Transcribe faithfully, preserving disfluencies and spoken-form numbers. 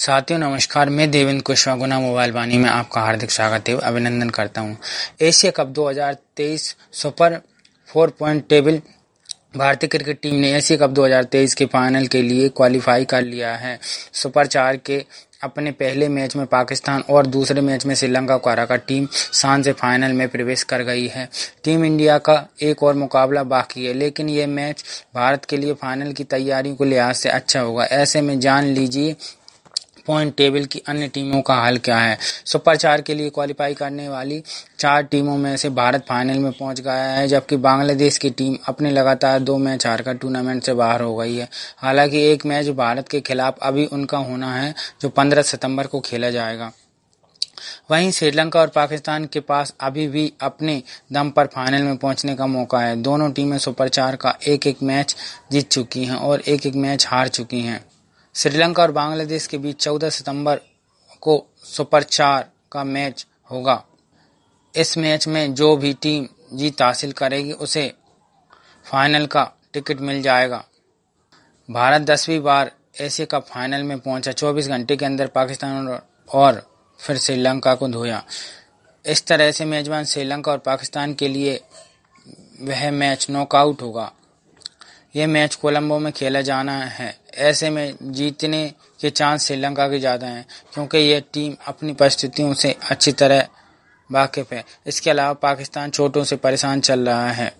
साथियों नमस्कार, मैं देवेंद्र कुशवाहा गुना मोबाइल वाणी में आपका हार्दिक स्वागत है, अभिनंदन करता हूं। एशिया कप दो हज़ार तेईस सुपर फोर पॉइंट टेबल भारतीय क्रिकेट टीम ने एशिया कप दो हज़ार तेईस के फाइनल के लिए क्वालिफाई कर लिया है। सुपर चार के अपने पहले मैच में पाकिस्तान और दूसरे मैच में श्रीलंका को हराकर टीम शान से फाइनल में प्रवेश कर गई है। टीम इंडिया का एक और मुकाबला बाकी है, लेकिन यह मैच भारत के लिए फाइनल की तैयारियों के लिहाज से अच्छा होगा। ऐसे में जान लीजिए पॉइंट टेबल की अन्य टीमों का हाल क्या है। सुपर चार के लिए क्वालिफाई करने वाली चार टीमों में से भारत फाइनल में पहुंच गया है, जबकि बांग्लादेश की टीम अपने लगातार दो मैच हारकर टूर्नामेंट से बाहर हो गई है। हालांकि एक मैच भारत के खिलाफ अभी उनका होना है, जो पंद्रह सितंबर को खेला जाएगा। वहीं श्रीलंका और पाकिस्तान के पास अभी भी अपने दम पर फाइनल में पहुंचने का मौका है। दोनों टीमें सुपर चार का एक एक मैच जीत चुकी हैं और एक एक मैच हार चुकी हैं। श्रीलंका और बांग्लादेश के बीच चौदह सितंबर को सुपर चार का मैच होगा। इस मैच में जो भी टीम जीत हासिल करेगी उसे फाइनल का टिकट मिल जाएगा। भारत दसवीं बार एशिया कप फाइनल में पहुंचा, चौबीस घंटे के अंदर पाकिस्तान और फिर श्रीलंका को धोया। इस तरह से मेजबान श्रीलंका और पाकिस्तान के लिए वह मैच नॉकआउट होगा। यह मैच कोलंबो में खेला जाना है। ऐसे में जीतने के चांस श्रीलंका के ज़्यादा हैं, क्योंकि यह टीम अपनी परिस्थितियों से अच्छी तरह वाकिफ है। इसके अलावा पाकिस्तान चोटों से परेशान चल रहा है।